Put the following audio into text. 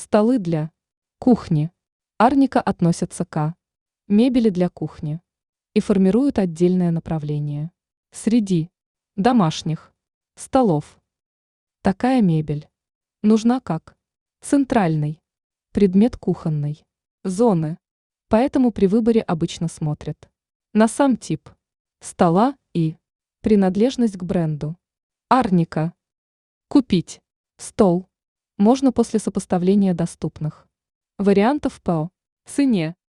Столы для кухни. Арника относятся к мебели для кухни и формируют отдельное направление. Среди домашних столов такая мебель нужна как центральный предмет кухонной зоны, поэтому при выборе обычно смотрят на сам тип стола и принадлежность к бренду. Арника. Купить стол можно после сопоставления доступных вариантов по цене.